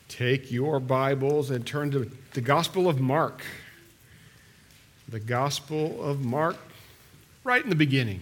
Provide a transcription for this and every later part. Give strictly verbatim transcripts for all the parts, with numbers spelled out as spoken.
Take your Bibles and turn to the Gospel of Mark. The Gospel of Mark, right in the beginning.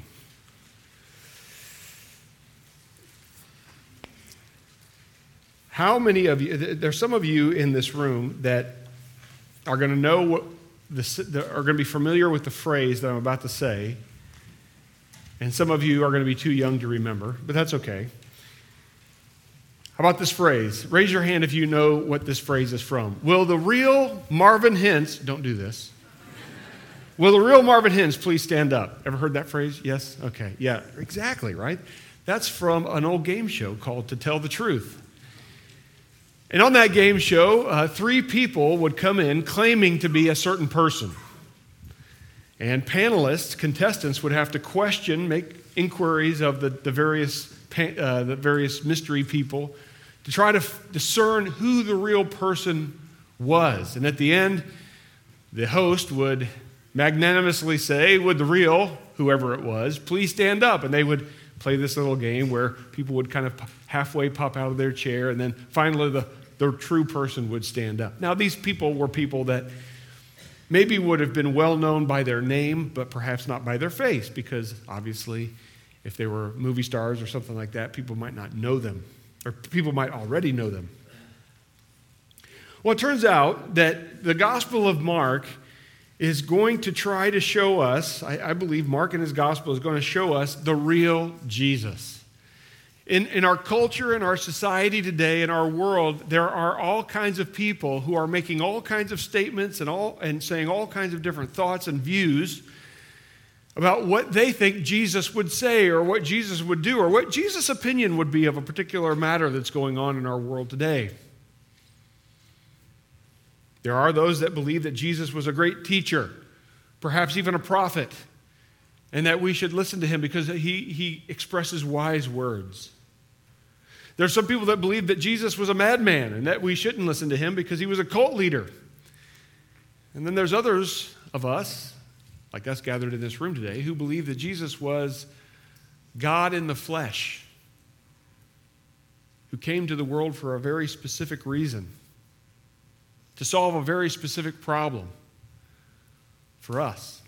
How many of you, there's some of you in this room that are going to know what, the, are going to be familiar with the phrase that I'm about to say, and some of you are going to be too young to remember, but that's okay. How about this phrase? Raise your hand if you know what this phrase is from. Will the real Marvin Hintz, don't do this. Will the real Marvin Hintz please stand up? Ever heard that phrase? Yes? Okay. Yeah, exactly, right? That's from an old game show called To Tell the Truth. And on that game show, uh, three people would come in claiming to be a certain person. And panelists, contestants, would have to question, make inquiries of the, the various uh, the various mystery people to try to f- discern who the real person was. And at the end, the host would magnanimously say, would the real, whoever it was, please stand up. And they would play this little game where people would kind of halfway pop out of their chair, and then finally the, the true person would stand up. Now, these people were people that maybe would have been well known by their name, but perhaps not by their face, because obviously if they were movie stars or something like that, people might not know them, or people might already know them. Well, it turns out that the Gospel of Mark is going to try to show us, I, I believe Mark in his Gospel is going to show us the real Jesus. In, in our culture, in our society today, in our world, there are all kinds of people who are making all kinds of statements and all and saying all kinds of different thoughts and views about what they think Jesus would say or what Jesus would do or what Jesus' opinion would be of a particular matter that's going on in our world today. There are those that believe that Jesus was a great teacher, perhaps even a prophet, and that we should listen to him because he, he expresses wise words. There are some people that believe that Jesus was a madman and that we shouldn't listen to him because he was a cult leader. And then there's others of us, like us gathered in this room today, who believe that Jesus was God in the flesh, who came to the world for a very specific reason, to solve a very specific problem for us.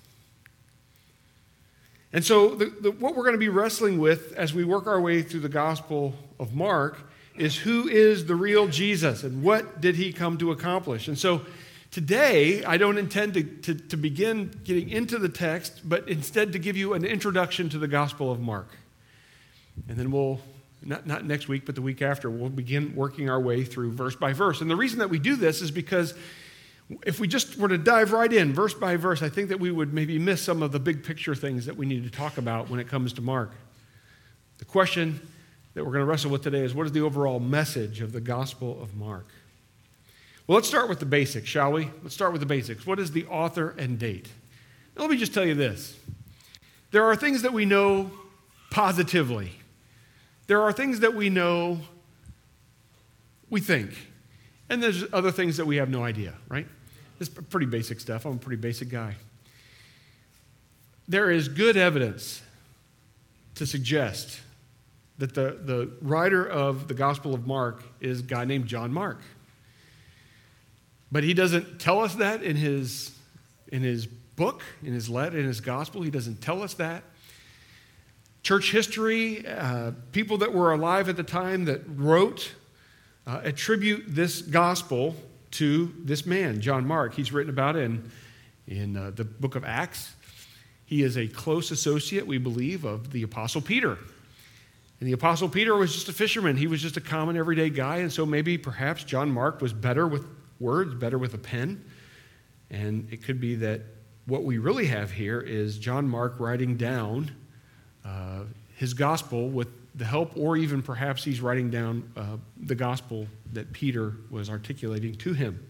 And so the, the, what we're going to be wrestling with as we work our way through the Gospel of Mark is who is the real Jesus and what did he come to accomplish? And so today, I don't intend to, to, to begin getting into the text, but instead to give you an introduction to the Gospel of Mark. And then we'll, not, not next week, but the week after, we'll begin working our way through verse by verse. And the reason that we do this is because if we just were to dive right in, verse by verse, I think that we would maybe miss some of the big picture things that we need to talk about when it comes to Mark. The question that we're going to wrestle with today is, what is the overall message of the Gospel of Mark? Well, let's start with the basics, shall we? Let's start with the basics. What is the author and date? Now, let me just tell you this. There are things that we know positively. There are things that we know, we think. And there's other things that we have no idea, right? It's pretty basic stuff. I'm a pretty basic guy. There is good evidence to suggest that the, the writer of the Gospel of Mark is a guy named John Mark. But he doesn't tell us that in his, in his book, in his letter, in his gospel. He doesn't tell us that. Church history, uh, people that were alive at the time that wrote, uh, attribute this gospel to this man, John Mark. He's written about it in, in uh, the book of Acts. He is a close associate, we believe, of the Apostle Peter. And the Apostle Peter was just a fisherman. He was just a common everyday guy, and so maybe perhaps John Mark was better with words, better with a pen. And it could be that what we really have here is John Mark writing down uh, his gospel with the help, or even perhaps he's writing down uh, the gospel that Peter was articulating to him.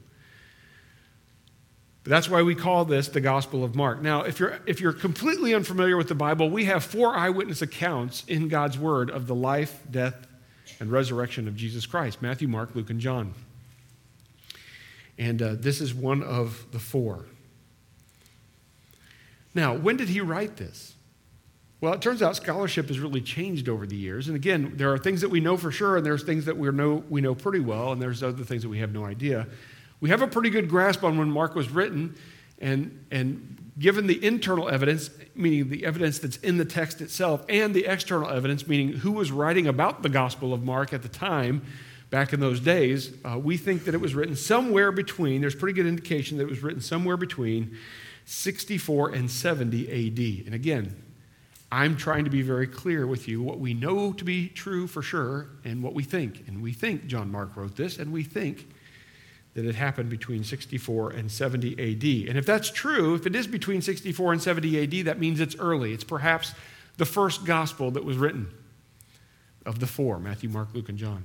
But that's why we call this the Gospel of Mark. Now, if you're if you're completely unfamiliar with the Bible, we have four eyewitness accounts in God's Word of the life, death, and resurrection of Jesus Christ: Matthew, Mark, Luke, and John. And uh, this is one of the four. Now, when did he write this? Well, it turns out scholarship has really changed over the years. And again, there are things that we know for sure, and there's things that we know, we know pretty well, and there's other things that we have no idea. We have a pretty good grasp on when Mark was written, and, and given the internal evidence, meaning the evidence that's in the text itself, and the external evidence, meaning who was writing about the Gospel of Mark at the time, back in those days, uh, we think that it was written somewhere between, there's pretty good indication that it was written somewhere between sixty-four and seventy A D. And again, I'm trying to be very clear with you what we know to be true for sure and what we think. And we think John Mark wrote this, and we think that it happened between sixty-four and seventy A D. And if that's true, if it is between sixty-four and seventy A D, that means it's early. It's perhaps the first gospel that was written of the four, Matthew, Mark, Luke, and John.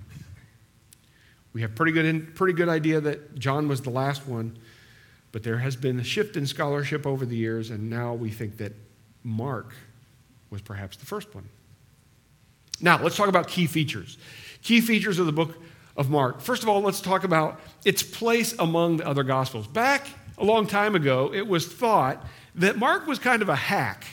We have pretty good, pretty good idea that John was the last one, but there has been a shift in scholarship over the years, and now we think that Mark was perhaps the first one. Now, let's talk about key features. Key features of the book of Mark. First of all, let's talk about its place among the other Gospels. Back a long time ago, it was thought that Mark was kind of a hack.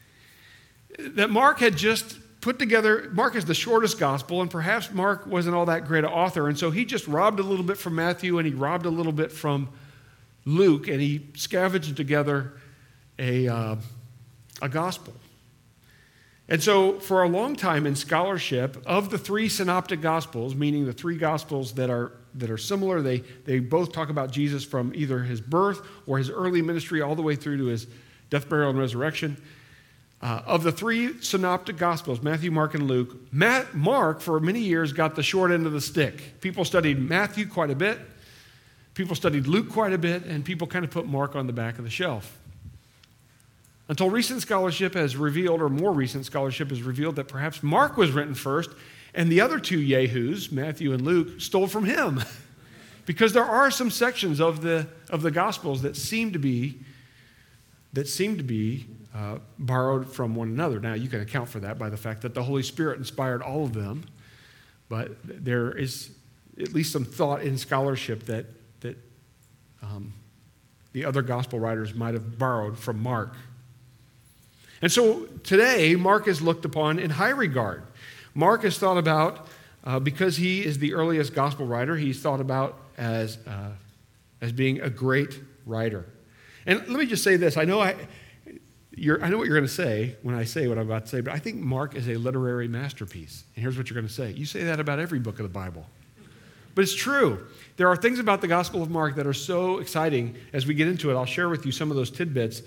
That Mark had just put together, Mark is the shortest Gospel, and perhaps Mark wasn't all that great an author, and so he just robbed a little bit from Matthew, and he robbed a little bit from Luke, and he scavenged together a, uh, a Gospel. And so for a long time in scholarship, of the three synoptic Gospels, meaning the three Gospels that are that are similar, they, they both talk about Jesus from either his birth or his early ministry all the way through to his death, burial, and resurrection. Uh, of the three synoptic Gospels, Matthew, Mark, and Luke, Matt, Mark, for many years, got the short end of the stick. People studied Matthew quite a bit, people studied Luke quite a bit, and people kind of put Mark on the back of the shelf. Until recent scholarship has revealed, or more recent scholarship has revealed, that perhaps Mark was written first, and the other two yahoos, Matthew and Luke, stole from him. Because there are some sections of the of the Gospels that seem to be that seem to be uh, borrowed from one another. Now, you can account for that by the fact that the Holy Spirit inspired all of them, but there is at least some thought in scholarship that that um, the other Gospel writers might have borrowed from Mark. And so today, Mark is looked upon in high regard. Mark is thought about, uh, because he is the earliest gospel writer, he's thought about as, uh, as being a great writer. And let me just say this. I know, I, you're, I know what you're going to say when I say what I'm about to say, but I think Mark is a literary masterpiece. And here's what you're going to say. You say that about every book of the Bible. But it's true. There are things about the Gospel of Mark that are so exciting. As we get into it, I'll share with you some of those tidbits.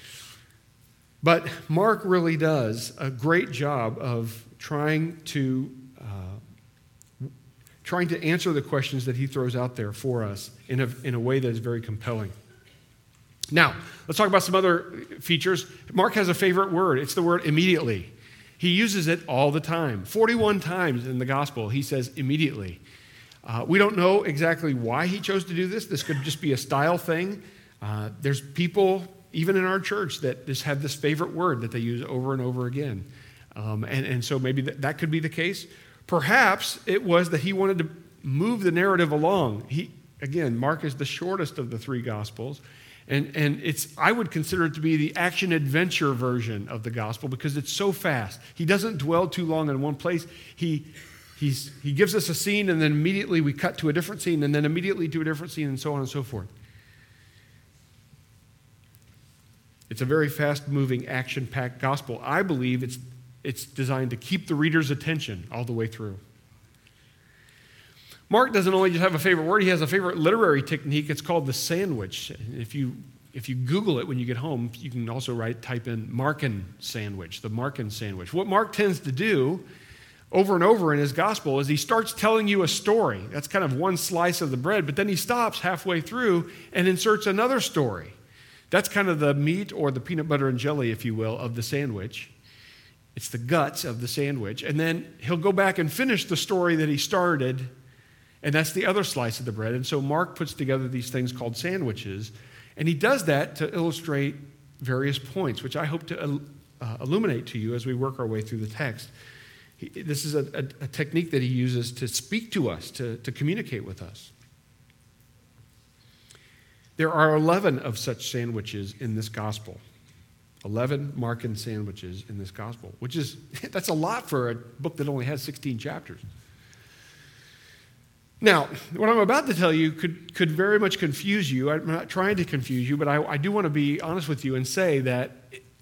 But Mark really does a great job of trying to uh, trying to answer the questions that he throws out there for us in a, in a way that is very compelling. Now, let's talk about some other features. Mark has a favorite word. It's the word immediately. He uses it all the time. forty-one times in the gospel, he says immediately. Uh, we don't know exactly why he chose to do this. This could just be a style thing. Uh, there's people even in our church that just have this favorite word that they use over and over again. Um, and, and so maybe that, that could be the case. Perhaps it was that he wanted to move the narrative along. He, again, Mark is the shortest of the three Gospels. And, and it's I would consider it to be the action-adventure version of the Gospel because it's so fast. He doesn't dwell too long in one place. He, he's, he gives us a scene, and then immediately we cut to a different scene, and then immediately to a different scene, and so on and so forth. It's a very fast-moving, action-packed gospel. I believe it's, it's designed to keep the reader's attention all the way through. Mark doesn't only just have a favorite word, he has a favorite literary technique. It's called the sandwich. If you, if you Google it when you get home, you can also write, type in Markan sandwich, the Markan sandwich. What Mark tends to do over and over in his gospel is he starts telling you a story. That's kind of one slice of the bread, but then he stops halfway through and inserts another story. That's kind of the meat or the peanut butter and jelly, if you will, of the sandwich. It's the guts of the sandwich. And then he'll go back and finish the story that he started, and that's the other slice of the bread. And so Mark puts together these things called sandwiches, and he does that to illustrate various points, which I hope to uh, illuminate to you as we work our way through the text. He, this is a, a, a technique that he uses to speak to us, to, to communicate with us. There are eleven of such sandwiches in this gospel. eleven Markan sandwiches in this gospel, which is, that's a lot for a book that only has sixteen chapters. Now, what I'm about to tell you could, could very much confuse you. I'm not trying to confuse you, but I, I do want to be honest with you and say that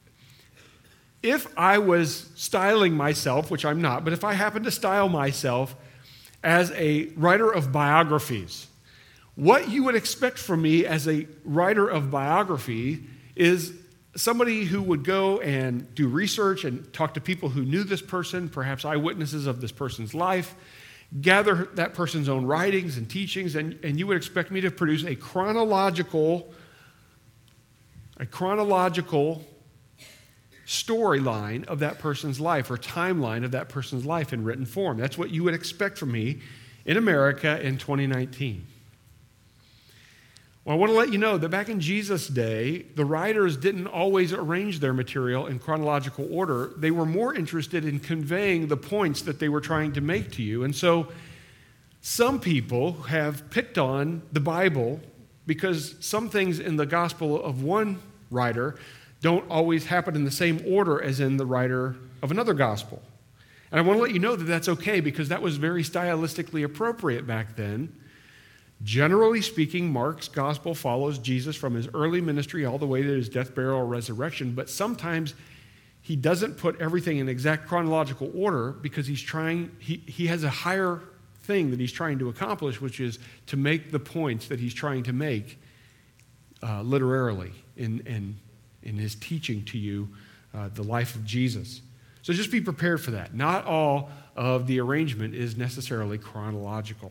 if I was styling myself, which I'm not, but if I happen to style myself as a writer of biographies, what you would expect from me as a writer of biography is somebody who would go and do research and talk to people who knew this person, perhaps eyewitnesses of this person's life, gather that person's own writings and teachings, and, and you would expect me to produce a chronological, a chronological storyline of that person's life or timeline of that person's life in written form. That's what you would expect from me in America in twenty nineteen. Well, I want to let you know that back in Jesus' day, the writers didn't always arrange their material in chronological order. They were more interested in conveying the points that they were trying to make to you. And so some people have picked on the Bible because some things in the gospel of one writer don't always happen in the same order as in the writer of another gospel. And I want to let you know that that's okay because that was very stylistically appropriate back then. Generally speaking, Mark's gospel follows Jesus from his early ministry all the way to his death, burial, and resurrection, but sometimes he doesn't put everything in exact chronological order because he's trying, he, he has a higher thing that he's trying to accomplish, which is to make the points that he's trying to make uh, literarily in, in, in his teaching to you uh, the life of Jesus. So just be prepared for that. Not all of the arrangement is necessarily chronological.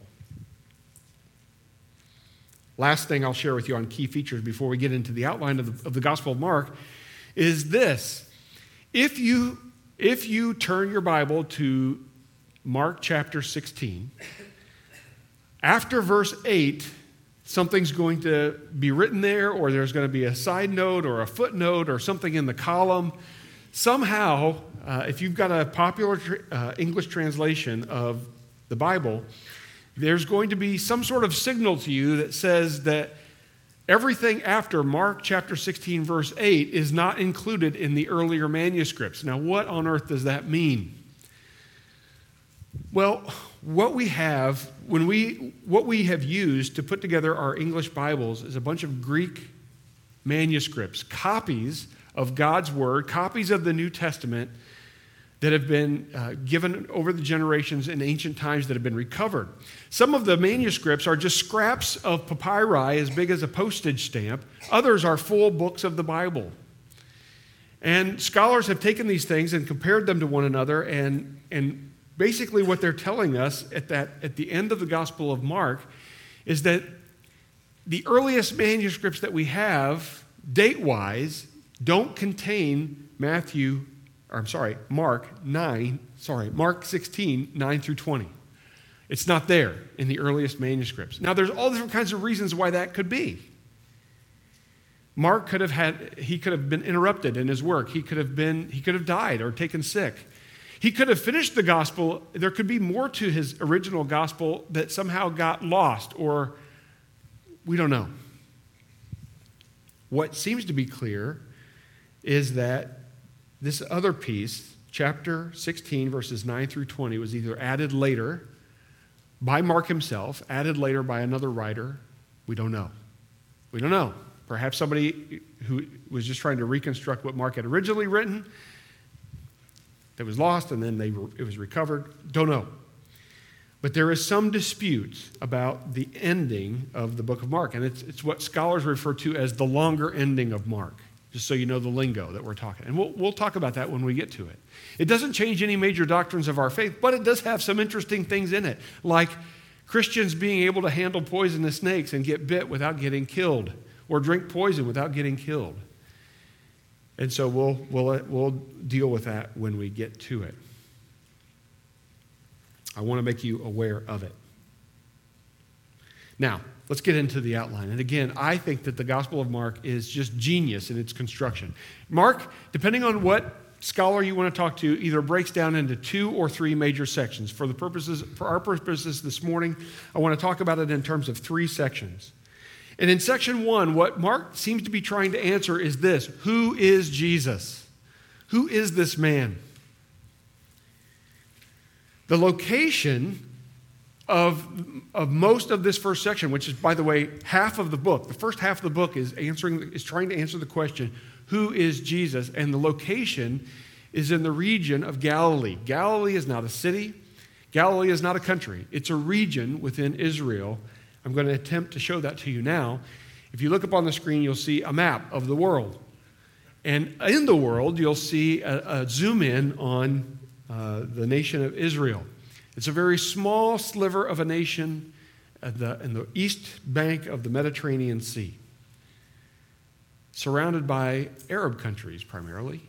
Last thing I'll share with you on key features before we get into the outline of the, of the Gospel of Mark is this. If you, if you turn your Bible to Mark chapter sixteen, after verse eight, something's going to be written there, or there's going to be a side note or a footnote or something in the column. Somehow, uh, if you've got a popular uh, English translation of the Bible, there's going to be some sort of signal to you that says that everything after Mark chapter sixteen, verse eight is not included in the earlier manuscripts. Now, what on earth does that mean? Well, what we have, when we, what we have used to put together our English Bibles is a bunch of Greek manuscripts, copies of God's Word, copies of the New Testament that have been uh, given over the generations in ancient times that have been recovered. Some of the manuscripts are just scraps of papyri as big as a postage stamp. Others are full books of the Bible. And scholars have taken these things and compared them to one another, and, and basically what they're telling us at, that, at the end of the Gospel of Mark is that the earliest manuscripts that we have, date-wise, don't contain Matthew Or, I'm sorry, Mark nine, sorry, Mark sixteen, nine through twenty. It's not there in the earliest manuscripts. Now, there's all different kinds of reasons why that could be. Mark could have had, he could have been interrupted in his work. He could have been, he could have died or taken sick. He could have finished the gospel. There could be more to his original gospel that somehow got lost, or we don't know. What seems to be clear is that this other piece, chapter sixteen, verses nine through twenty, was either added later by Mark himself, added later by another writer. We don't know. We don't know. Perhaps somebody who was just trying to reconstruct what Mark had originally written that was lost, and then they were, it was recovered. Don't know. But there is some dispute about the ending of the book of Mark, and it's, it's what scholars refer to as the longer ending of Mark. Just so you know the lingo that we're talking. And we'll, we'll talk about that when we get to it. It doesn't change any major doctrines of our faith, but it does have some interesting things in it, like Christians being able to handle poisonous snakes and get bit without getting killed, or drink poison without getting killed. And so we'll, we'll, we'll deal with that when we get to it. I want to make you aware of it. Now, let's get into the outline. And again, I think that the Gospel of Mark is just genius in its construction. Mark, depending on what scholar you want to talk to, either breaks down into two or three major sections. For the purposes, for our purposes this morning, I want to talk about it in terms of three sections. And in section one, what Mark seems to be trying to answer is this: who is Jesus? Who is this man? The location of, of most of this first section, which is, by the way, half of the book, the first half of the book is answering, is trying to answer the question, who is Jesus? And the location is in the region of Galilee. Galilee is not a city. Galilee is not a country. It's a region within Israel. I'm going to attempt to show that to you now. If you look up on the screen, you'll see a map of the world. And in the world, you'll see a, a zoom in on uh, the nation of Israel. It's a very small sliver of a nation at the, in the east bank of the Mediterranean Sea, surrounded by Arab countries primarily.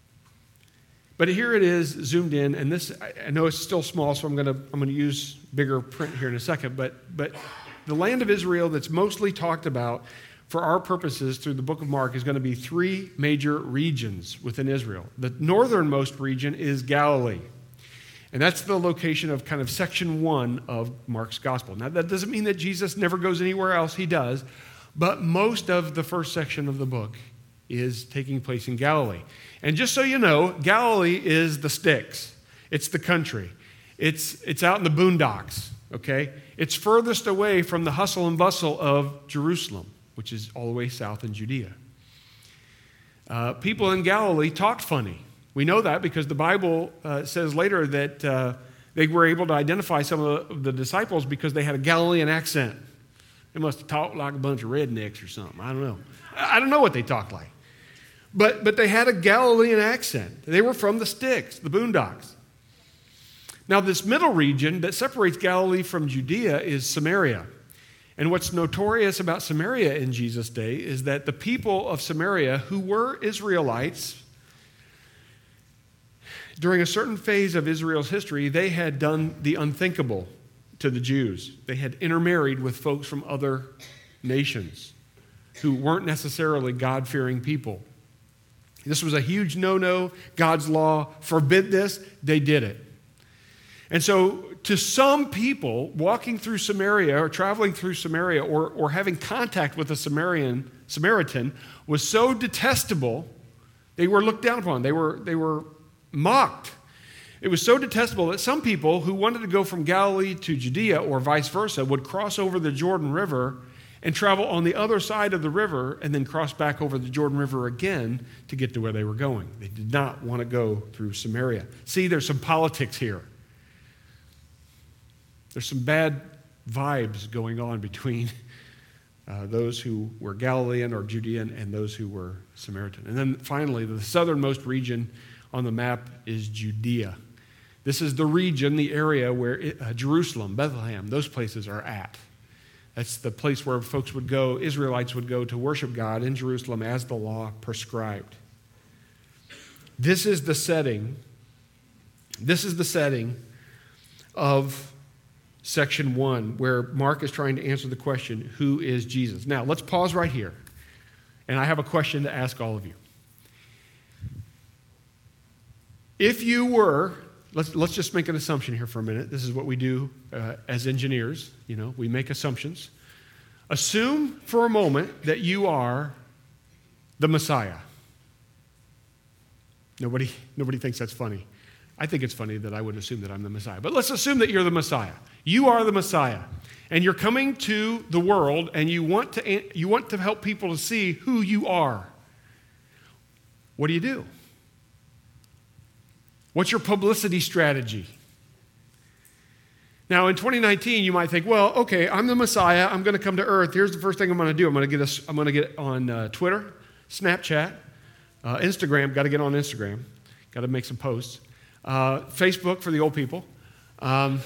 But here it is zoomed in, and this, I know it's still small, so I'm going to I'm going to use bigger print here in a second, but but the land of Israel that's mostly talked about for our purposes through the book of Mark is going to be three major regions within Israel. The northernmost region is Galilee, and that's the location of kind of section one of Mark's gospel. Now, that doesn't mean that Jesus never goes anywhere else. He does, but most of the first section of the book is taking place in Galilee. And just so you know, Galilee is the sticks. It's the country. It's, it's out in the boondocks, okay? It's furthest away from the hustle and bustle of Jerusalem, which is all the way south in Judea. Uh, people in Galilee talked funny. We know that because the Bible uh, says later that uh, they were able to identify some of the disciples because they had a Galilean accent. They must have talked like a bunch of rednecks or something. I don't know. I don't know what they talked like. But, but they had a Galilean accent. They were from the sticks, the boondocks. Now, this middle region that separates Galilee from Judea is Samaria. And what's notorious about Samaria in Jesus' day is that the people of Samaria, who were Israelites, during a certain phase of Israel's history, they had done the unthinkable to the Jews. They had intermarried with folks from other nations who weren't necessarily God-fearing people. This was a huge no-no. God's law forbid this. They did it. And so to some people, walking through Samaria or traveling through Samaria or, or having contact with a Samaritan, Samaritan was so detestable, they were looked down upon. They were, they were mocked. It was so detestable that some people who wanted to go from Galilee to Judea or vice versa would cross over the Jordan River and travel on the other side of the river and then cross back over the Jordan River again to get to where they were going. They did not want to go through Samaria. See, there's some politics here. There's some bad vibes going on between uh, those who were Galilean or Judean and those who were Samaritan. And then finally, the southernmost region on the map is Judea. This is the region, the area where it, uh, Jerusalem, Bethlehem, those places are at. That's the place where folks would go, Israelites would go to worship God in Jerusalem as the law prescribed. This is the setting, this is the setting of section one, where Mark is trying to answer the question, who is Jesus? Now, let's pause right here. And I have a question to ask all of you. If you were, let's, let's just make an assumption here for a minute. This is what we do uh, as engineers. You know, we make assumptions. Assume for a moment that you are the Messiah. Nobody, nobody thinks that's funny. I think it's funny that I would assume that I'm the Messiah. But let's assume that you're the Messiah. You are the Messiah. And you're coming to the world and you want to, you want to help people to see who you are. What do you do? What's your publicity strategy? Now, in twenty nineteen, you might think, well, okay, I'm the Messiah. I'm going to come to earth. Here's the first thing I'm going to do. I'm going to get a, I'm going to get on uh, Twitter, Snapchat, uh, Instagram. Got to get on Instagram. Got to make some posts. Uh, Facebook for the old people. Um,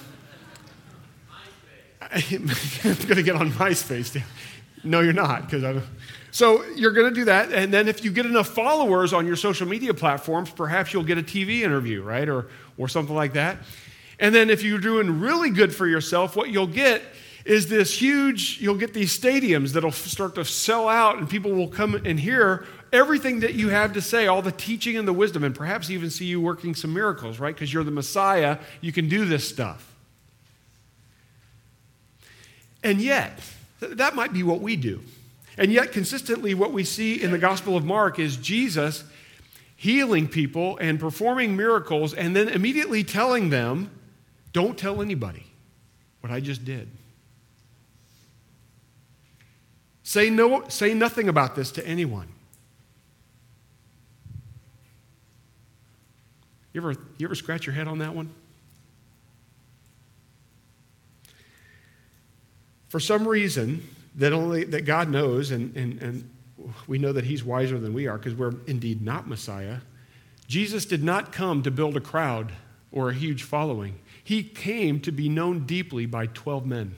I'm going to get on MySpace. No, you're not, because I don't. So you're going to do that, and then if you get enough followers on your social media platforms, perhaps you'll get a T V interview, right, or or something like that. And then if you're doing really good for yourself, what you'll get is this huge, you'll get these stadiums that'll start to sell out, and people will come and hear everything that you have to say, all the teaching and the wisdom, and perhaps even see you working some miracles, right, because you're the Messiah, you can do this stuff. And yet, That might be what we do. And yet, consistently, what we see in the Gospel of Mark is Jesus healing people and performing miracles and then immediately telling them, don't tell anybody what I just did. Say no, say nothing about this to anyone. You ever, you ever scratch your head on that one? For some reason that only that God knows, and, and, and we know that he's wiser than we are because we're indeed not Messiah, Jesus did not come to build a crowd or a huge following. He came to be known deeply by twelve men.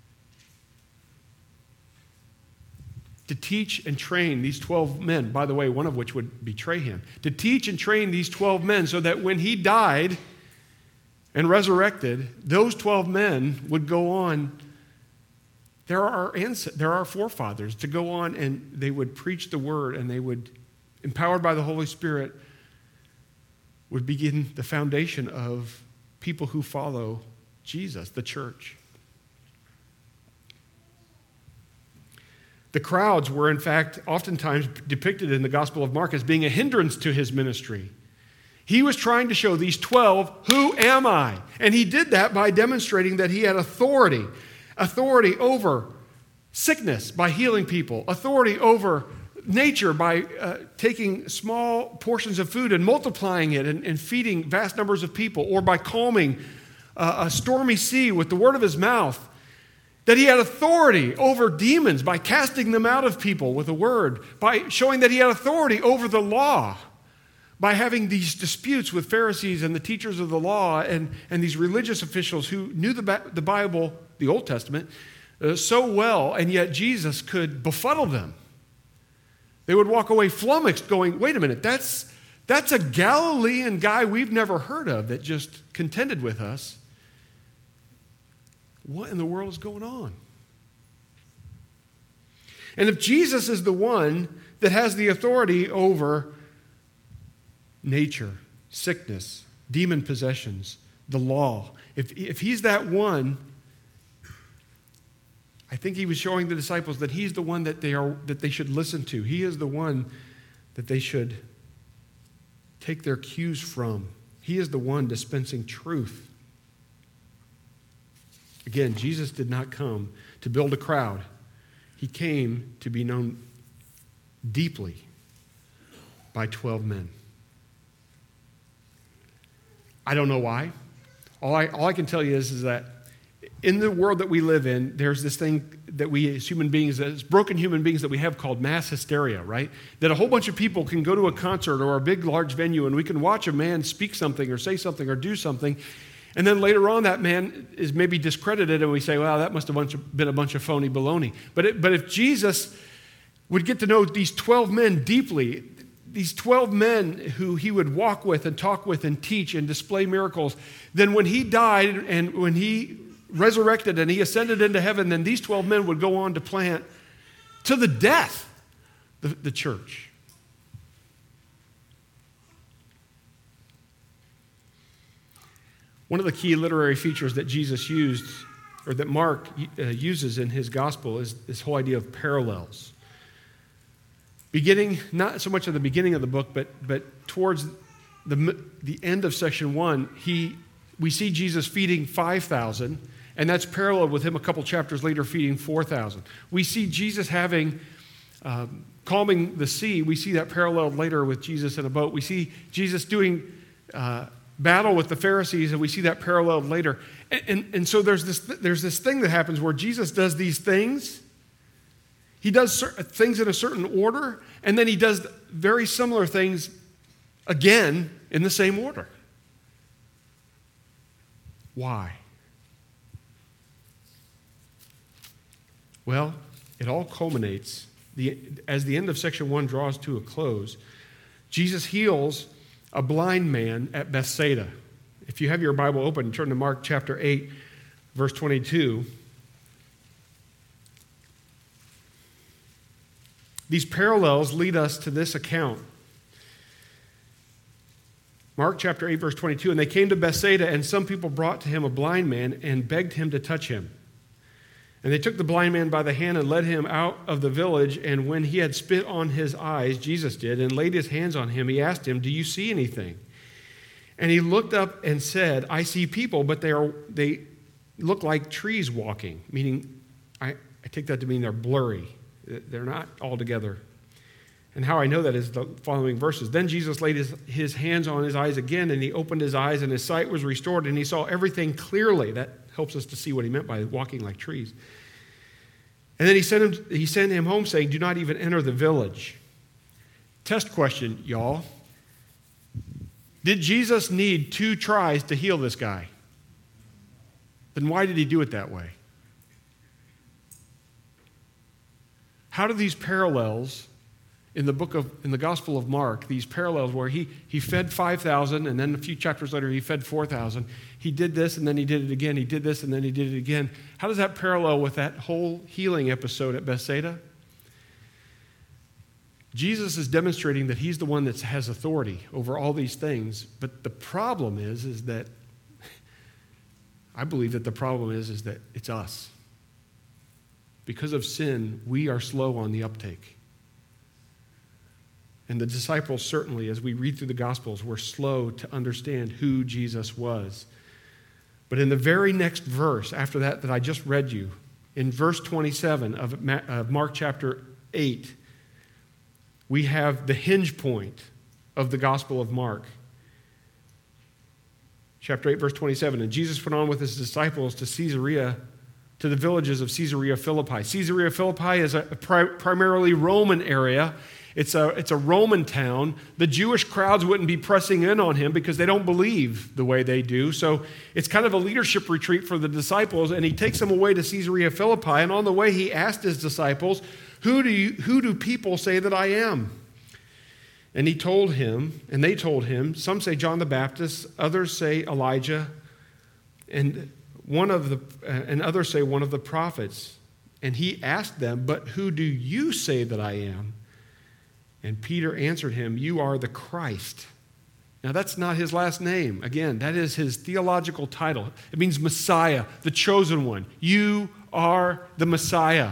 To teach and train these twelve men, by the way, one of which would betray him. To teach and train these twelve men so that when he died and resurrected, those twelve men would go on. There are, there are forefathers to go on and they would preach the word and they would, empowered by the Holy Spirit, would begin the foundation of people who follow Jesus, the church. The crowds were, in fact, oftentimes depicted in the Gospel of Mark as being a hindrance to his ministry. He was trying to show these twelve, who am I? And he did that by demonstrating that he had authority. Authority over sickness by healing people. Authority over nature by uh, taking small portions of food and multiplying it and, and feeding vast numbers of people. Or by calming uh, a stormy sea with the word of his mouth. That he had authority over demons by casting them out of people with a word. By showing that he had authority over the law. By having these disputes with Pharisees and the teachers of the law and, and these religious officials who knew the, the Bible, the Old Testament, uh, so well, and yet Jesus could befuddle them. They would walk away flummoxed going, wait a minute, that's, that's a Galilean guy we've never heard of that just contended with us. What in the world is going on? And if Jesus is the one that has the authority over nature, sickness, demon possessions, the law, if, if he's that one, I think he was showing the disciples that he's the one that they are that they should listen to. He is the one that they should take their cues from. He is the one dispensing truth. Again, Jesus did not come to build a crowd. He came to be known deeply by twelve men. I don't know why. All I, all I can tell you is, is that in the world that we live in, there's this thing that we as human beings, as broken human beings that we have called mass hysteria, right? That a whole bunch of people can go to a concert or a big, large venue and we can watch a man speak something or say something or do something. And then later on, that man is maybe discredited and we say, well, that must have been a bunch of phony baloney. But, it, but if Jesus would get to know these twelve men deeply, these twelve men who he would walk with and talk with and teach and display miracles, then when he died and when he resurrected and he ascended into heaven, then these twelve men would go on to plant to the death the, the church. One of the key literary features that Jesus used, or that Mark uh, uses in his gospel, is this whole idea of parallels. Beginning, not so much at the beginning of the book, but, but towards the, the end of section one, he, we see Jesus feeding five thousand, and that's paralleled with him a couple chapters later feeding four thousand. We see Jesus having, um, calming the sea. We see that paralleled later with Jesus in a boat. We see Jesus doing uh, battle with the Pharisees, and we see that paralleled later. And, and, and so there's this, there's this thing that happens where Jesus does these things. He does things in a certain order, and then he does very similar things again in the same order. Why? Well, it all culminates, the, as the end of section one draws to a close, Jesus heals a blind man at Bethsaida. If you have your Bible open, turn to Mark chapter eight, verse twenty-two. These parallels lead us to this account. Mark chapter eight, verse twenty-two, and they came to Bethsaida, and some people brought to him a blind man and begged him to touch him. And they took the blind man by the hand and led him out of the village. And when he had spit on his eyes, Jesus did, and laid his hands on him, he asked him, "Do you see anything?" And he looked up and said, "I see people, but they are they look like trees walking," meaning I, I take that to mean they're blurry. They're not all together. And how I know that is the following verses. Then Jesus laid his, his hands on his eyes again, and he opened his eyes, and his sight was restored, and he saw everything clearly. That helps us to see what he meant by walking like trees. And then he sent him, he sent him home saying, "Do not even enter the village." Test question, y'all. Did Jesus need two tries to heal this guy? Then why did he do it that way? How do these parallels in the book of, in the Gospel of Mark, these parallels where he, he fed five thousand and then a few chapters later he fed four thousand. He did this and then he did it again. He did this and then he did it again. How does that parallel with that whole healing episode at Bethsaida? Jesus is demonstrating that he's the one that has authority over all these things. But the problem is, is that I believe that the problem is, is that it's us. Because of sin, we are slow on the uptake. And the disciples certainly, as we read through the Gospels, were slow to understand who Jesus was. But in the very next verse after that that I just read you, in verse twenty-seven of Mark chapter eight, we have the hinge point of the Gospel of Mark. Chapter eight, verse twenty-seven, "And Jesus went on with his disciples to Caesarea, to the villages of Caesarea Philippi." Caesarea Philippi is a pri- primarily Roman area. It's a, it's a Roman town. The Jewish crowds wouldn't be pressing in on him because they don't believe the way they do. So it's kind of a leadership retreat for the disciples, and he takes them away to Caesarea Philippi. And on the way, he asked his disciples, who do you, who do people say that I am? And he told him, and they told him, some say John the Baptist, others say Elijah, and one of the uh, and others say one of the prophets. And he asked them, "But who do you say that I am?" And Peter answered him, "You are the Christ." Now, that's not his last name. Again, that is his theological title. It means Messiah, the chosen one. You are the Messiah.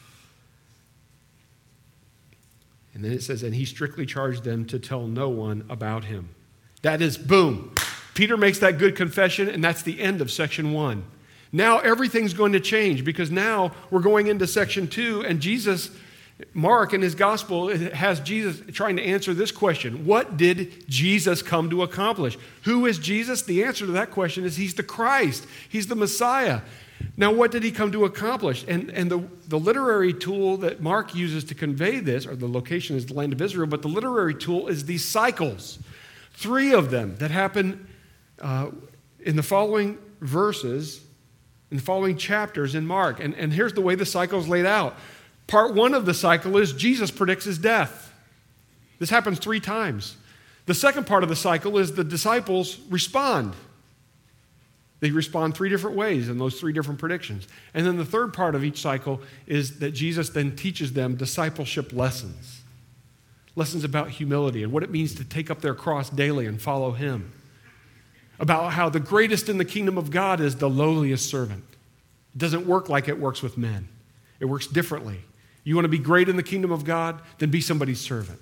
And then it says, and he strictly charged them to tell no one about him. That is, boom. Peter makes that good confession, and that's the end of section one. Now everything's going to change because now we're going into section two, and Jesus... Mark in his gospel has Jesus trying to answer this question. What did Jesus come to accomplish? Who is Jesus? The answer to that question is he's the Christ. He's the Messiah. Now, what did he come to accomplish? And, and the, the literary tool that Mark uses to convey this, or the location is the land of Israel, but the literary tool is these cycles. Three of them that happen uh, in the following verses, in the following chapters in Mark. And, and here's the way the cycle is laid out. Part one of the cycle is Jesus predicts his death. This happens three times. The second part of the cycle is the disciples respond. They respond three different ways in those three different predictions. And then the third part of each cycle is that Jesus then teaches them discipleship lessons. Lessons about humility and what it means to take up their cross daily and follow him. About how the greatest in the kingdom of God is the lowliest servant. It doesn't work like it works with men. It works differently. You want to be great in the kingdom of God? Then be somebody's servant.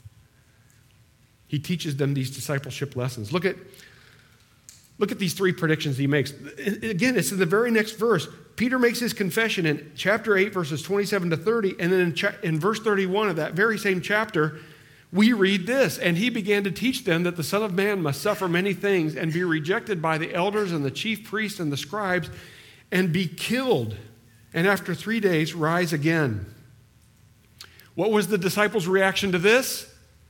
He teaches them these discipleship lessons. Look at, look at these three predictions he makes. Again, it's in the very next verse. Peter makes his confession in chapter eight, verses twenty-seven to thirty, and then in, cha- in verse thirty-one of that very same chapter, we read this, "And he began to teach them that the Son of Man must suffer many things and be rejected by the elders and the chief priests and the scribes and be killed, and after three days rise again." What was the disciples' reaction to this?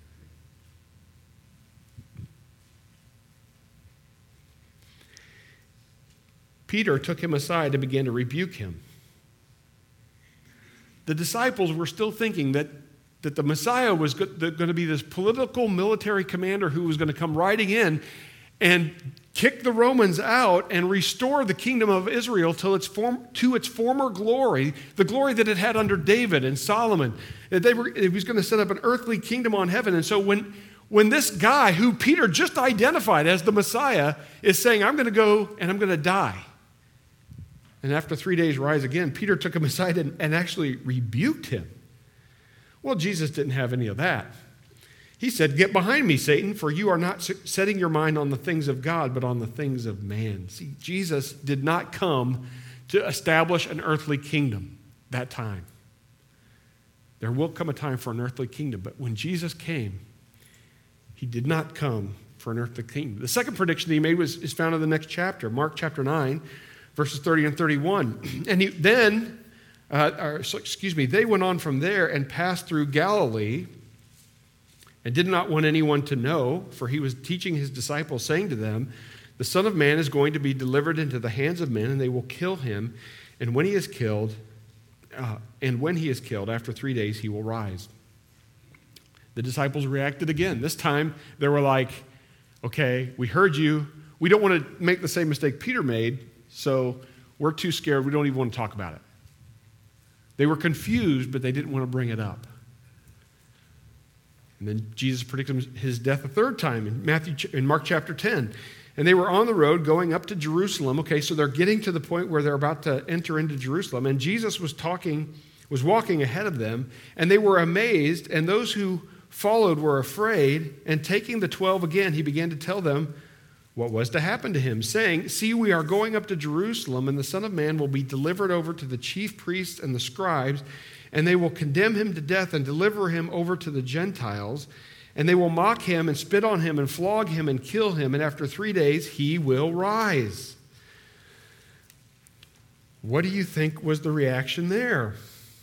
Peter took him aside and began to rebuke him. The disciples were still thinking that, that the Messiah was going to be this political military commander who was going to come riding in and kick the Romans out and restore the kingdom of Israel to its, form, to its former glory, the glory that it had under David and Solomon. They were, it was going to set up an earthly kingdom on heaven. And so when, when this guy, who Peter just identified as the Messiah, is saying, "I'm going to go and I'm going to die," and after three days rise again. Peter took him aside and, and actually rebuked him. Well, Jesus didn't have any of that. He said, "Get behind me, Satan, for you are not setting your mind on the things of God, but on the things of man." See, Jesus did not come to establish an earthly kingdom that time. There will come a time for an earthly kingdom, but when Jesus came, he did not come for an earthly kingdom. The second prediction that he made was, is found in the next chapter, Mark chapter nine, verses thirty and thirty-one. And he, then, uh, or, so, excuse me, they went on from there and passed through Galilee and did not want anyone to know, for he was teaching his disciples, saying to them, "The Son of Man is going to be delivered into the hands of men, and they will kill him. And when he is killed, uh, and when he is killed, after three days, he will rise." The disciples reacted again. This time, they were like, "Okay, we heard you. We don't want to make the same mistake Peter made, so we're too scared. We don't even want to talk about it." They were confused, but they didn't want to bring it up. And then Jesus predicted his death a third time in Matthew, in Mark chapter ten. And they were on the road going up to Jerusalem. Okay, so they're getting to the point where they're about to enter into Jerusalem. And Jesus was talking, was walking ahead of them, and they were amazed. And those who followed were afraid. And taking the twelve again, he began to tell them what was to happen to him, saying, "See, we are going up to Jerusalem, and the Son of Man will be delivered over to the chief priests and the scribes, and they will condemn him to death and deliver him over to the Gentiles. And they will mock him and spit on him and flog him and kill him. And after three days, he will rise." What do you think was the reaction there?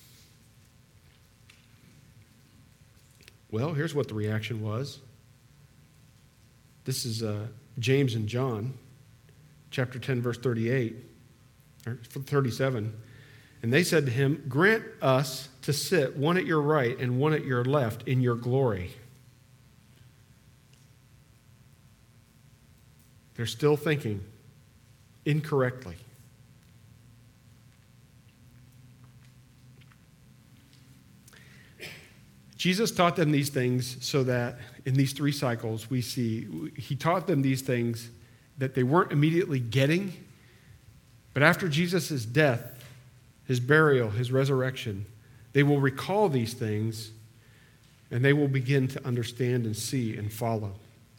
Well, here's what the reaction was. This is uh, James and John, chapter ten, verse thirty-eight, or thirty-seven. And they said to him, "Grant us to sit one at your right and one at your left in your glory." They're still thinking incorrectly. Jesus taught them these things so that in these three cycles we see, he taught them these things that they weren't immediately getting, but after Jesus' death, his burial, his resurrection, they will recall these things and they will begin to understand and see and follow.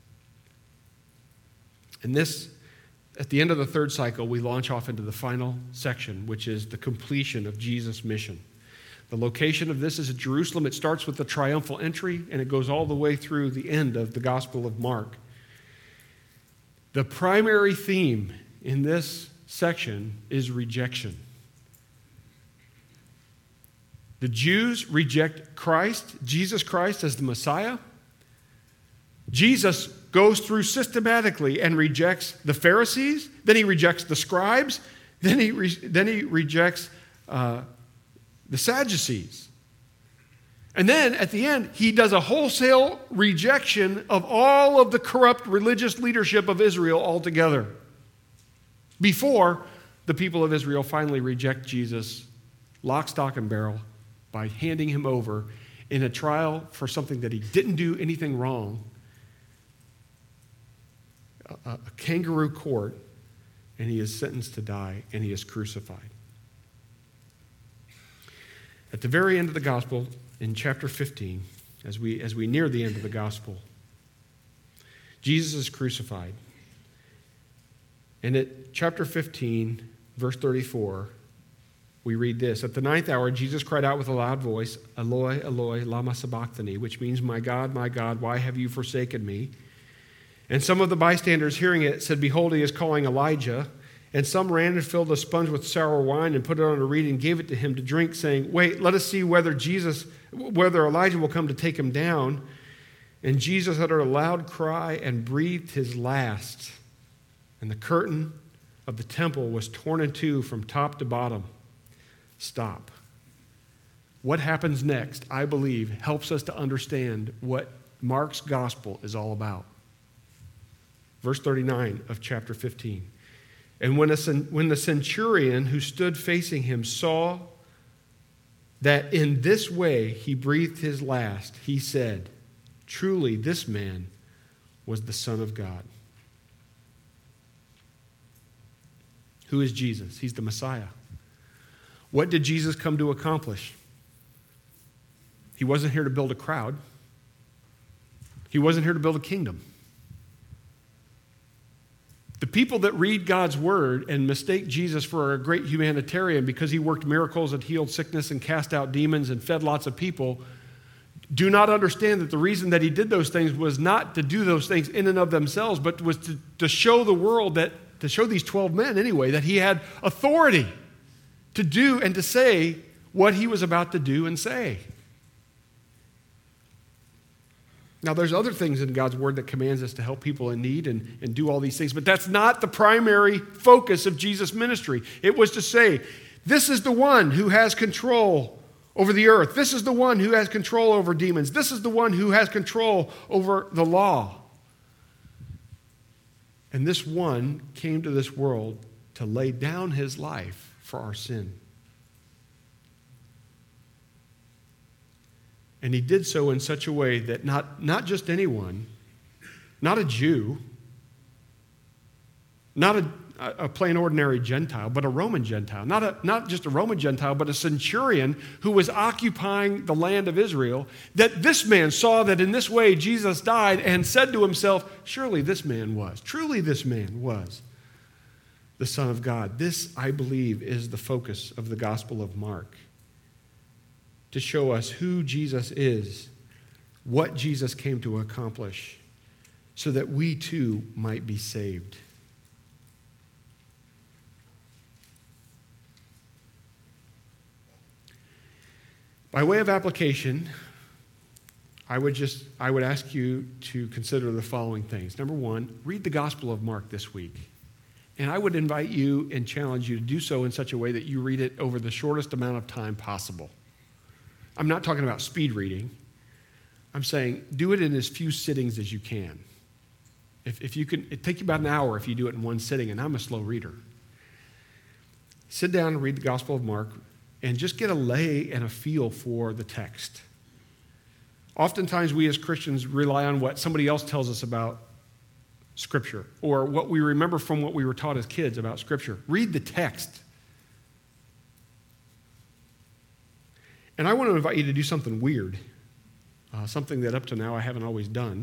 And this, at the end of the third cycle, we launch off into the final section, which is the completion of Jesus' mission. The location of this is at Jerusalem. It starts with the triumphal entry, and it goes all the way through the end of the Gospel of Mark. The primary theme in this section is rejection. The Jews reject Christ, Jesus Christ, as the Messiah. Jesus goes through systematically and rejects the Pharisees. Then he rejects the scribes. Then he, re- then he rejects uh, the Sadducees. And then at the end, he does a wholesale rejection of all of the corrupt religious leadership of Israel altogether, before the people of Israel finally reject Jesus lock, stock, and barrel by handing him over in a trial for something that he didn't do anything wrong, a, a kangaroo court, and he is sentenced to die, and he is crucified. At the very end of the gospel, in chapter fifteen, as we, as we near the end of the gospel, Jesus is crucified. And at chapter fifteen, verse thirty-four, we read this: "At the ninth hour, Jesus cried out with a loud voice, 'Eloi, Eloi, lama sabachthani,' which means, 'My God, my God, why have you forsaken me?' And some of the bystanders hearing it said, 'Behold, he is calling Elijah.' And some ran and filled a sponge with sour wine and put it on a reed and gave it to him to drink, saying, 'Wait, let us see whether Jesus, whether Elijah will come to take him down.' And Jesus uttered a loud cry and breathed his last. And the curtain of the temple was torn in two from top to bottom." Stop. What happens next, I believe, helps us to understand what Mark's gospel is all about. Verse thirty-nine of chapter fifteen. "And when, a, when the centurion who stood facing him saw that in this way he breathed his last, he said, 'Truly this man was the Son of God.'" Who is Jesus? He's the Messiah. What did Jesus come to accomplish? He wasn't here to build a crowd. He wasn't here to build a kingdom. The people that read God's word and mistake Jesus for a great humanitarian because he worked miracles and healed sickness and cast out demons and fed lots of people do not understand that the reason that he did those things was not to do those things in and of themselves, but was to, to show the world that, to show these twelve men anyway, that he had authority to do and to say what he was about to do and say. Now, there's other things in God's word that commands us to help people in need and, and do all these things, but that's not the primary focus of Jesus' ministry. It was to say, this is the one who has control over the earth. This is the one who has control over demons. This is the one who has control over the law. And this one came to this world to lay down his life for our sin. And he did so in such a way that not, not just anyone, not a Jew, not a, a plain ordinary Gentile, but a Roman Gentile. Not, a, not just a Roman Gentile, but a centurion who was occupying the land of Israel, that this man saw that in this way Jesus died and said to himself, surely this man was, truly this man was the Son of God. This, I believe, is the focus of the Gospel of Mark, to show us who Jesus is, what Jesus came to accomplish, so that we too might be saved. By way of application, I would just I would ask you to consider the following things. Number one, read the Gospel of Mark this week. And I would invite you and challenge you to do so in such a way that you read it over the shortest amount of time possible. I'm not talking about speed reading. I'm saying do it in as few sittings as you can. If, if you can, it take you about an hour if you do it in one sitting, and I'm a slow reader. Sit down and read the Gospel of Mark and just get a lay and a feel for the text. Oftentimes we as Christians rely on what somebody else tells us about Scripture or what we remember from what we were taught as kids about Scripture. Read the text. And I want to invite you to do something weird, uh, something that up to now I haven't always done.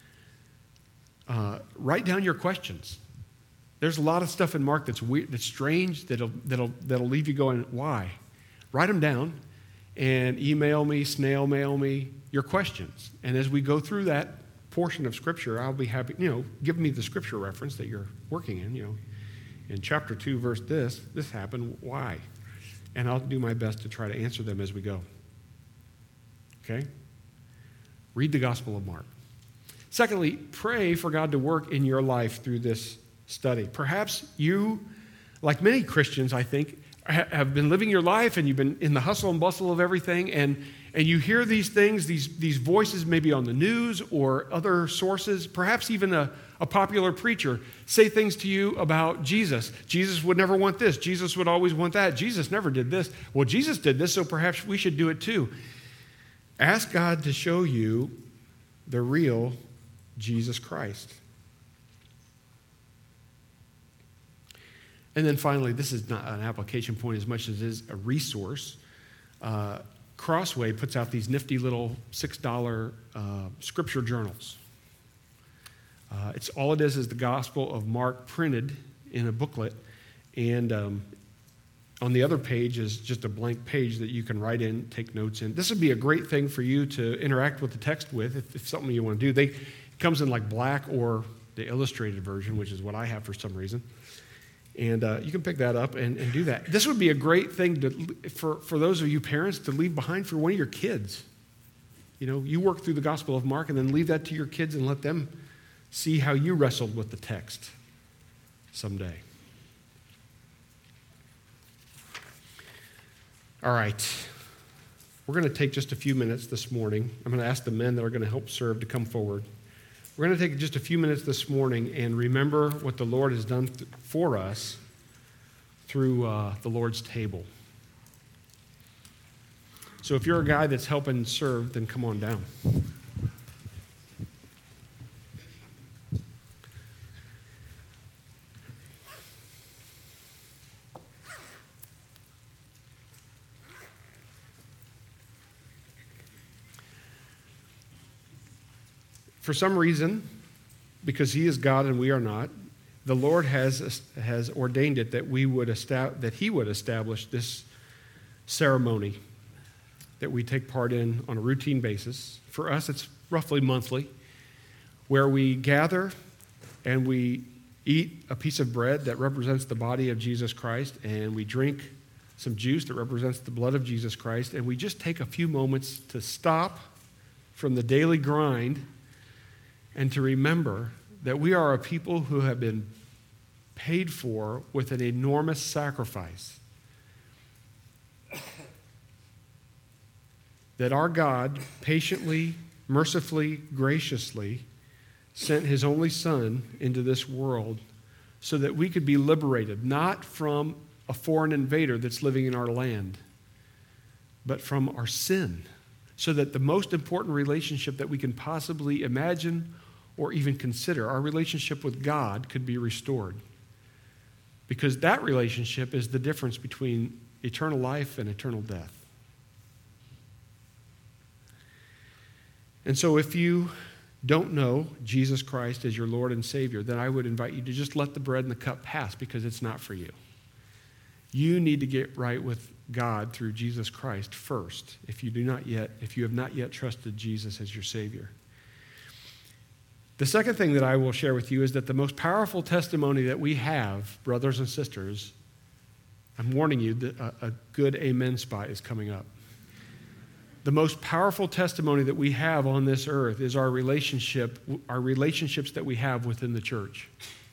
Uh, write down your questions. There's a lot of stuff in Mark that's weird, that's strange, that'll, that'll, that'll leave you going, why? Write them down and email me, snail mail me your questions. And as we go through that portion of Scripture, I'll be happy, you know, give me the Scripture reference that you're working in, you know. In chapter two, verse this, this happened, why? And I'll do my best to try to answer them as we go. Okay? Read the Gospel of Mark. Secondly, pray for God to work in your life through this study. Perhaps you, like many Christians, I think, ha- have been living your life and you've been in the hustle and bustle of everything, and, and you hear these things, these, these voices maybe on the news or other sources, perhaps even a, a popular preacher say things to you about Jesus. Jesus would never want this. Jesus would always want that. Jesus never did this. Well, Jesus did this, so perhaps we should do it too. Ask God to show you the real Jesus Christ. And then finally, this is not an application point as much as it is a resource. Uh, Crossway puts out these nifty little six dollar uh, scripture journals. Uh, it's all it is is the Gospel of Mark printed in a booklet, and um, on the other page is just a blank page that you can write in, take notes in. This would be a great thing for you to interact with the text with if, if something you want to do. They, it comes in like black or the illustrated version, which is what I have for some reason. And uh, you can pick that up and, and do that. This would be a great thing to, for, for those of you parents to leave behind for one of your kids. You know, you work through the Gospel of Mark and then leave that to your kids and let them see how you wrestled with the text someday. All right. We're going to take just a few minutes this morning. I'm going to ask the men that are going to help serve to come forward. We're going to take just a few minutes this morning and remember what the Lord has done th- for us through uh, the Lord's table. So if you're a guy that's helping serve, then come on down. for some reason, because he is God and we are not, the Lord has, has ordained it that we would estab- that he would establish this ceremony that we take part in on a routine basis. For us, it's roughly monthly, where we gather and we eat a piece of bread that represents the body of Jesus Christ, and we drink some juice that represents the blood of Jesus Christ, and we just take a few moments to stop from the daily grind and to remember that we are a people who have been paid for with an enormous sacrifice. That our God patiently, mercifully, graciously sent his only Son into this world so that we could be liberated, not from a foreign invader that's living in our land, but from our sin, so that the most important relationship that we can possibly imagine or even consider, our relationship with God, could be restored. Because that relationship is the difference between eternal life and eternal death. And so if you don't know Jesus Christ as your Lord and Savior, then I would invite you to just let the bread and the cup pass, because it's not for you. You need to get right with God through Jesus Christ first, if you do not yet, if you have not yet trusted Jesus as your Savior. The second thing that I will share with you is that the most powerful testimony that we have, brothers and sisters, I'm warning you that a, a good amen spot is coming up. The most powerful testimony that we have on this earth is our relationship, our relationships that we have within the church.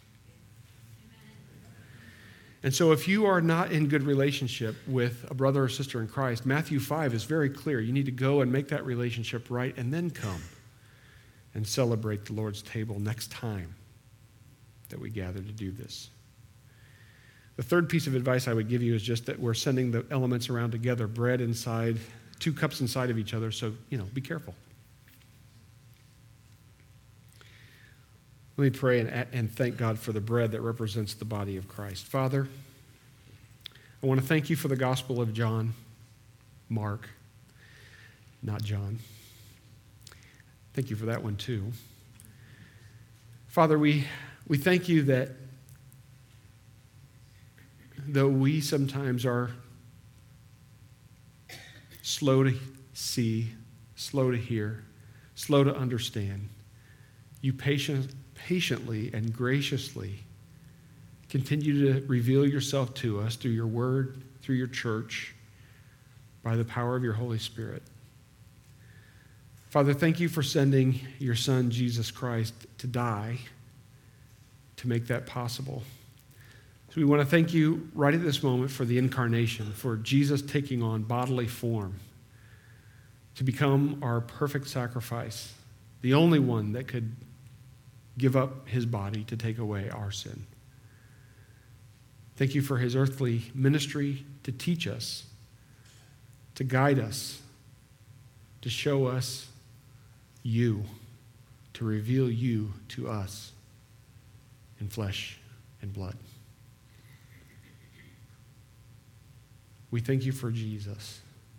And so if you are not in good relationship with a brother or sister in Christ, Matthew five is very clear. You need to go and make that relationship right and then come and celebrate the Lord's table next time that we gather to do this. The third piece of advice I would give you is just that we're sending the elements around together, bread inside, two cups inside of each other, so, you know, be careful. Let me pray and, and thank God for the bread that represents the body of Christ. Father, I want to thank you for the Gospel of John, Mark, not John. Thank you for that one too. Father, we, we thank you that though we sometimes are slow to see, slow to hear, slow to understand, you patient, patiently and graciously continue to reveal yourself to us through your word, through your church, by the power of your Holy Spirit. Father, thank you for sending your Son, Jesus Christ, to die to make that possible. So we want to thank you right at this moment for the incarnation, for Jesus taking on bodily form to become our perfect sacrifice, the only one that could give up his body to take away our sin. Thank you for his earthly ministry to teach us, to guide us, to show us you, to reveal you to us in flesh and blood. We thank you for Jesus.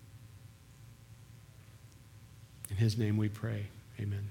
In his name we pray. Amen.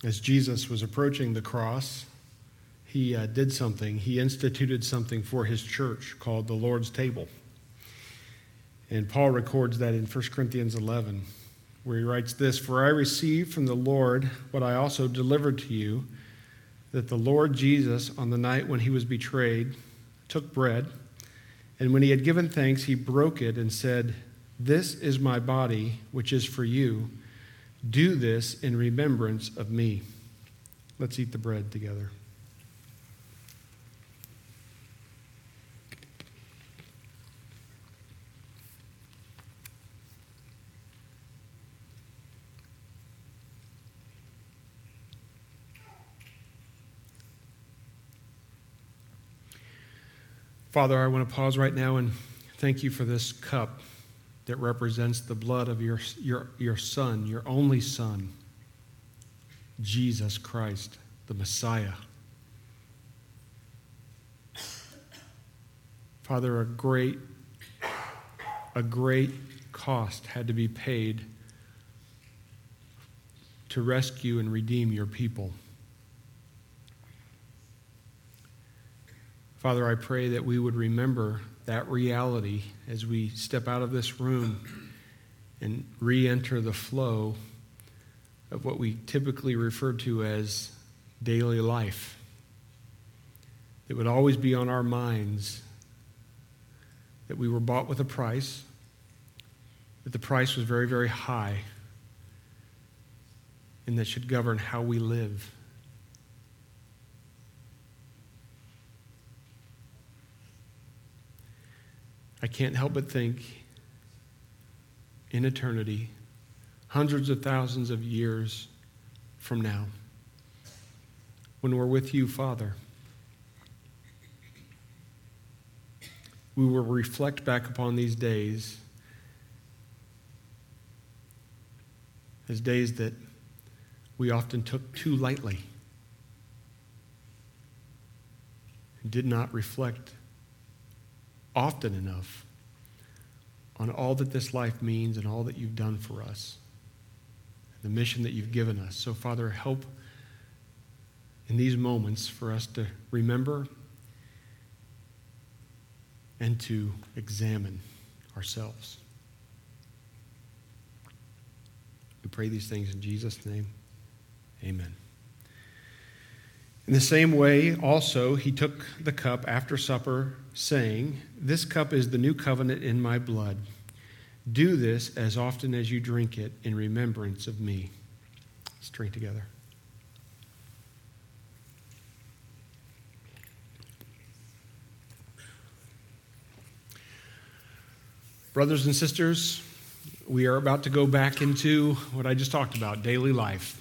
As Jesus was approaching the cross, he uh, did something. He instituted something for his church called the Lord's table. And Paul records that in First Corinthians eleven, where he writes this, "For I received from the Lord what I also delivered to you, that the Lord Jesus, on the night when he was betrayed, took bread, and when he had given thanks, he broke it and said, 'This is my body, which is for you. Do this in remembrance of me.'" Let's eat the bread together. Father, I want to pause right now and thank you for this cup that represents the blood of your, your, your Son, your only Son, Jesus Christ, the Messiah. Father, a great, a great cost had to be paid to rescue and redeem your people. Father, I pray that we would remember that reality as we step out of this room and re-enter the flow of what we typically refer to as daily life. It would always be on our minds that we were bought with a price, that the price was very, very high, and that should govern how we live. I can't help but think, in eternity, hundreds of thousands of years from now, when we're with you, Father, we will reflect back upon these days as days that we often took too lightly and did not reflect often enough on all that this life means and all that you've done for us, the mission that you've given us. So, Father, help in these moments for us to remember and to examine ourselves. We pray these things in Jesus' name. Amen. In the same way, also, he took the cup after supper, saying, "This cup is the new covenant in my blood. Do this as often as you drink it in remembrance of me." Let's drink together. Brothers and sisters, we are about to go back into what I just talked about, daily life.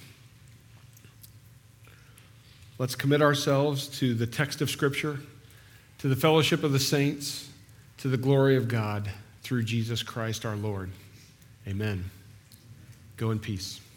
Let's commit ourselves to the text of Scripture, to the fellowship of the saints, to the glory of God through Jesus Christ our Lord. Amen. Go in peace.